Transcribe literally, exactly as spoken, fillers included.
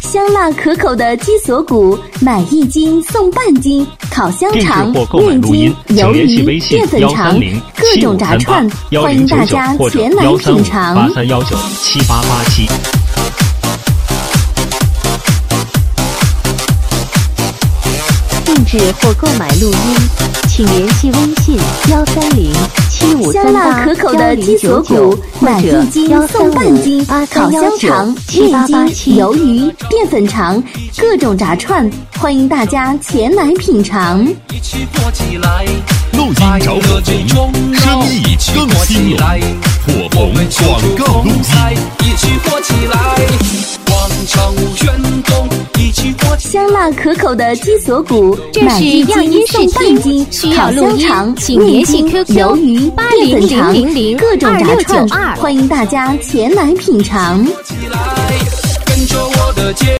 香辣可口的鸡锁骨，买一斤送半斤。烤香肠、面筋、鱿鱼、淀粉肠，各种炸串，欢迎大家前来品尝。 八三幺九七八八七。 定制或购买录音，请联系微信幺三零七五三八幺零九九买一斤送半斤。烤香肠、面筋、鱿鱼、淀粉肠，各种炸串，欢迎大家前来品尝。 录音找火红，生意更兴隆，火红广告录音。 香辣可口的鸡锁骨， 这是样音视听，需要录音，请联系 Q Q 鱿鱼、 八零零零零各种炸串， 二欢迎大家前来品尝。